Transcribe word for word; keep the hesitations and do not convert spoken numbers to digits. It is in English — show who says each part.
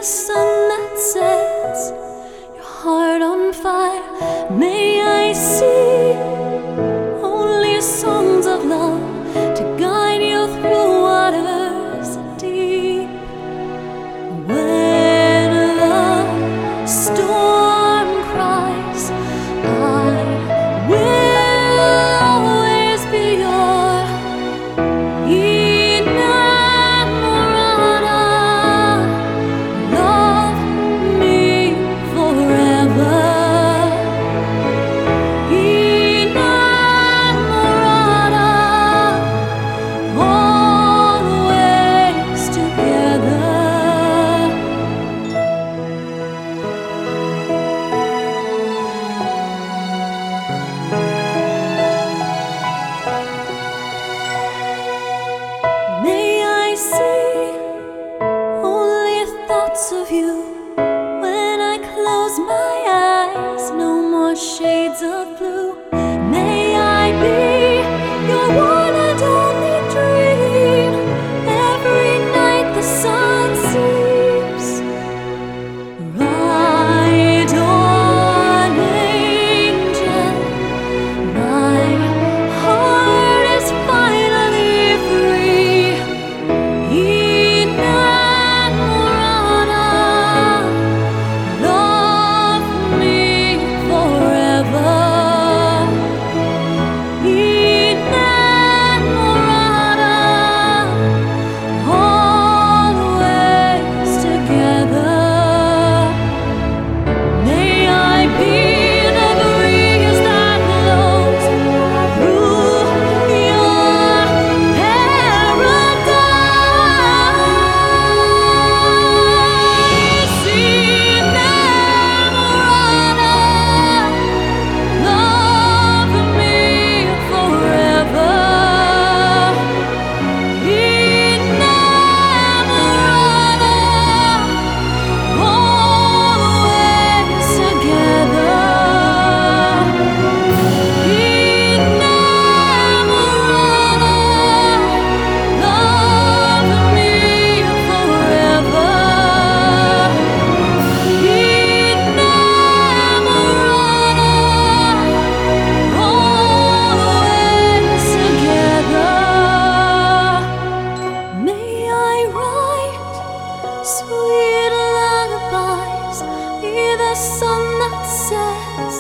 Speaker 1: the sun that sets your heart on fire. May I see only songs of love to guide you through waters deep. When the storm cries, I will always be your inamorata. Love me forever. Inamorata, always together. May I see only thoughts of you when I close my eyes. No more shades of blue. May I be your one and only dream. Every night the sun seeps right on, angel. My heart is finally free. Inamorata, love me forever. Inamorata, always together. May I be the breeze that blows through your paradise. Inamorata, love me forever. Inamorata, always together. Inamorata, love me forever. Inamorata, always together. May I write sweet lullabies, be the sun that sets